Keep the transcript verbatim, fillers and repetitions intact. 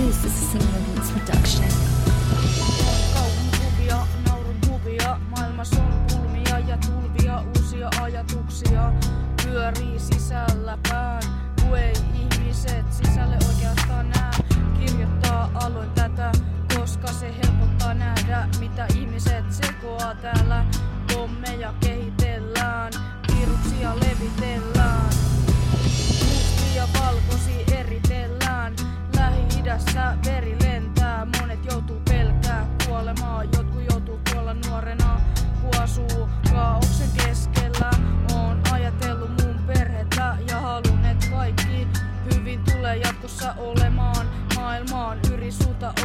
News. This is Single Production. Kauhun kuvia, naurun huvia, maailmassa on pulmia ja tulvia, uusia ajatuksia pyörii sisällä pään. Kun ei ihmiset sisälle oikeastaan näe, kirjoittaa aloin tätä, koska se helpottaa nähdä, mitä ihmiset sekoaa täällä. Pommeja kehitellään, viruksia levitellään, mustia valkoisia eritellään. Lähi-idässä veri lentää, monet joutuu pelkää kuolemaa, jotkut joutuu kuolla nuorena, kun asuu kaaoksen keskellä. Oon ajatellut mun perhettä ja halun, et kaikki hyvin tulee jatkossa olemaan. Maailmaan yrisuuta